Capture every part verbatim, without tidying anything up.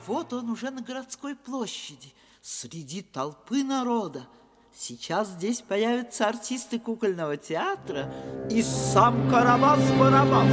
вот он уже на городской площади, среди толпы народа. Сейчас здесь появятся артисты кукольного театра и сам Карабас-Барабас.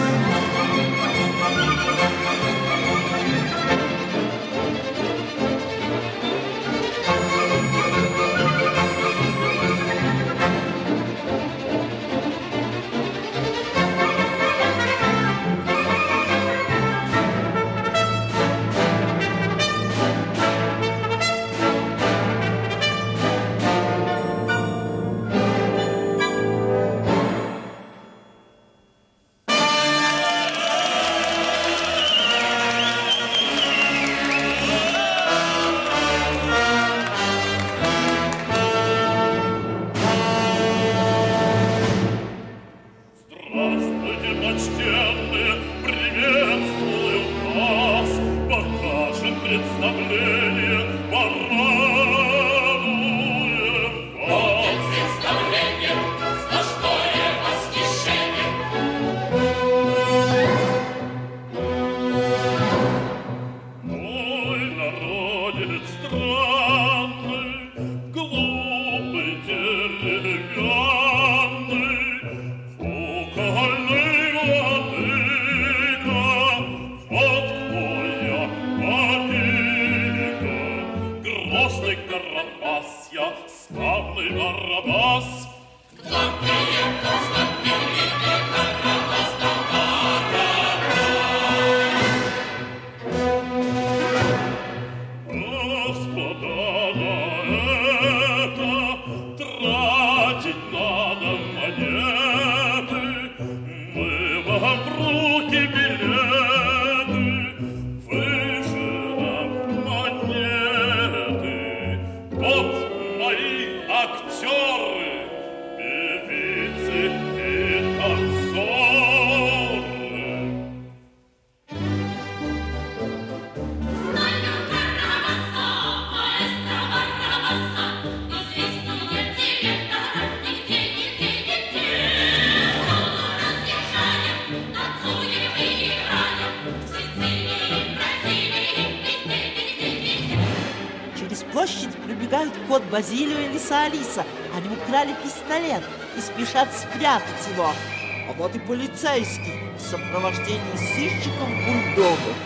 Площадь пробегают кот Базилио и лиса Алиса. Они украли пистолет и спешат спрятать его. А вот и полицейский в сопровождении сыщиков-бульдогов.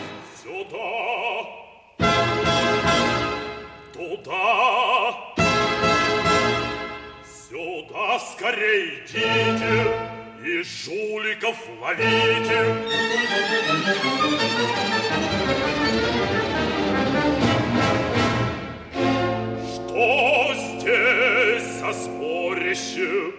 Сюда! Туда! Сюда скорей идите и жуликов ловите! Что здесь за сборище?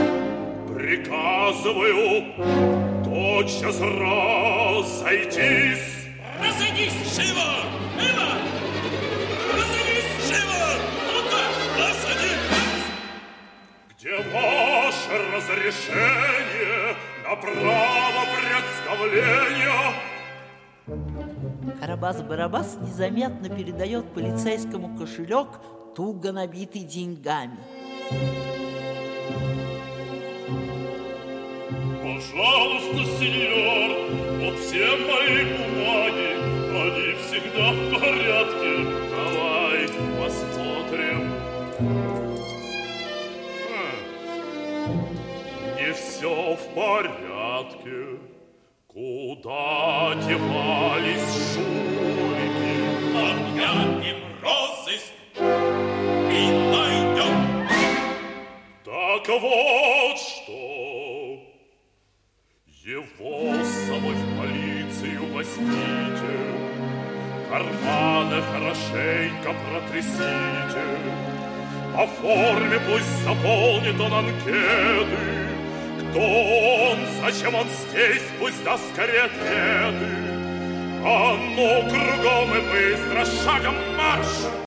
Приказываю тотчас разойтись. Разойдись, живо! Живо! Разойдись, живо! Ну-ка, разойдись! Где ваше разрешение на право представления? Карабас-Барабас незаметно передает полицейскому кошелек, туго набитый деньгами. Пожалуйста, сеньор, вот все мои бумаги, они всегда в порядке. Давай посмотрим. Хм. Не все в порядке. Куда девались жулики? Объявим розыск и найдем. Так вот что. Его с собой в полицию возьмите, карманы хорошенько протрясите, по форме пусть заполнит он анкеты. Кто он, зачем он здесь, пусть даст скорее ответы. А ну, кругом и быстро, шагом марш!